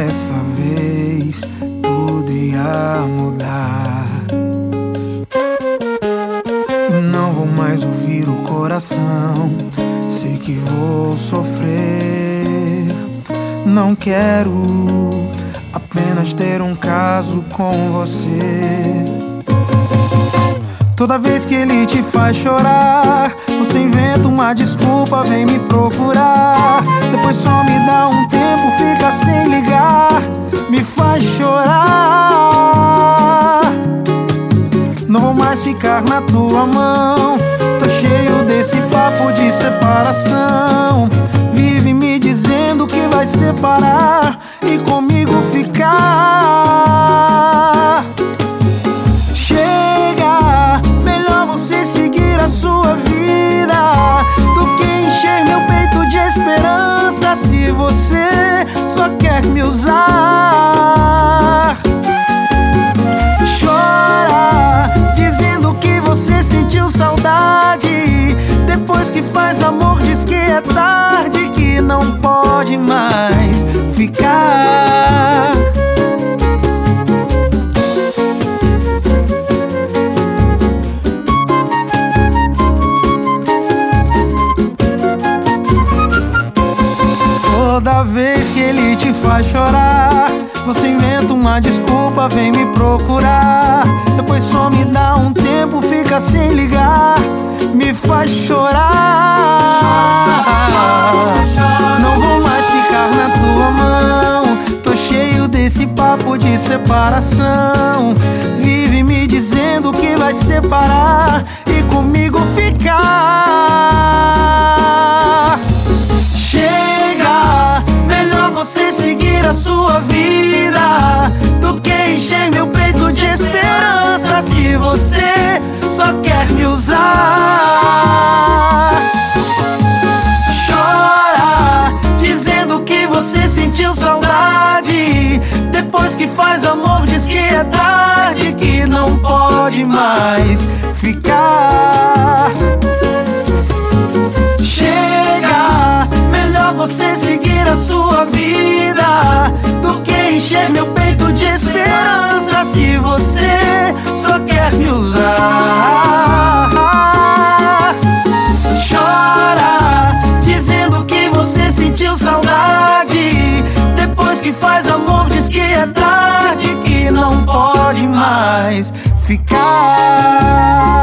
dessa vez tudo ia mudar. Não vou mais ouvir o coração, sei que vou sofrer. Não quero apenas ter um caso com você. Toda vez que ele te faz chorar, você inventa uma desculpa, vem me procurar. Depois só me dá um tempo, fica sem ligar, me faz chorar. Não vou mais ficar na tua mão, tô cheio desse papo de separação. Vive me dizendo que vai separar e comigo ficar. Chega, melhor você seguir a sua vida do que encher meu peito de esperança. Se você só quer me usar, chora, dizendo que você sentiu saudade. Depois que faz amor diz que é tarde, que não pode mais ficar. Toda vez que ele te faz chorar, você inventa uma desculpa, vem me procurar. Depois só me dá um tempo, fica sem ligar, me faz chorar. Não vou mais ficar na tua mão, tô cheio desse papo de separação. Vive me dizendo que vai separar e comigo ficar. Chega, melhor você seguir a sua vida do que encher meu peito de esperança. Se você só quer me usar, chora, dizendo que você sentiu saudade. Depois que faz amor diz que é tarde, que não pode mais ficar. Chega, melhor você seguir a sua vida do que encher meu peito de esperança. Se você só quer me usar, chora, dizendo que você sentiu saudade. Depois que faz amor diz que é tarde, que não pode mais ficar.